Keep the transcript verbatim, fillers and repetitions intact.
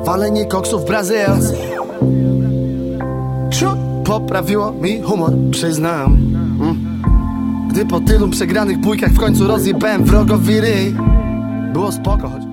walenie koksów Brazil. Ciut poprawiło mi humor, przyznam. mm. Gdy po tylu przegranych bójkach w końcu rozjebałem wrogowi ryj. Było spoko, choć